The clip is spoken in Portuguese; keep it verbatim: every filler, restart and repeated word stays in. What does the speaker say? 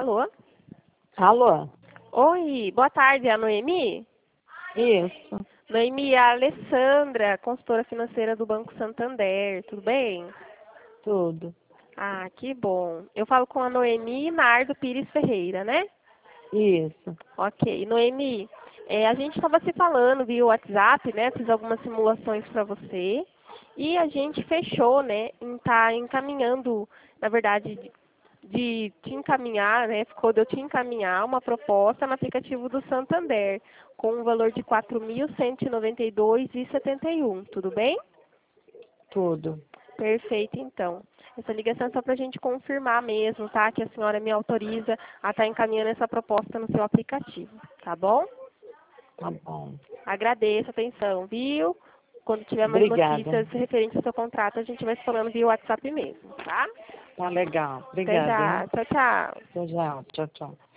Alô? Alô? Oi, boa tarde, é a Noemi? Isso. Noemi, é a Alessandra, consultora financeira do Banco Santander, tudo bem? Tudo. Ah, que bom. Eu falo com a Noemi Nardo Pires Ferreira, né? Isso. Ok. Noemi, é, a gente estava se falando via WhatsApp, né? Fiz algumas simulações para você. E a gente fechou, né, em estar encaminhando, na verdade, de, de te encaminhar, né? Ficou de eu te encaminhar uma proposta no aplicativo do Santander, com um valor de quatro mil cento e noventa e dois reais e setenta e um, tudo bem? Tudo. Perfeito, então. Essa ligação é só para a gente confirmar mesmo, tá? Que a senhora me autoriza a estar encaminhando essa proposta no seu aplicativo, tá bom? Tá bom. Agradeço a atenção, viu? Quando tiver mais Obrigada. notícias referentes ao seu contrato, a gente vai se falando via WhatsApp mesmo, tá? Tá legal. Até Obrigada, já. hein? Tchau, tchau. Tchau, tchau. Tchau, tchau.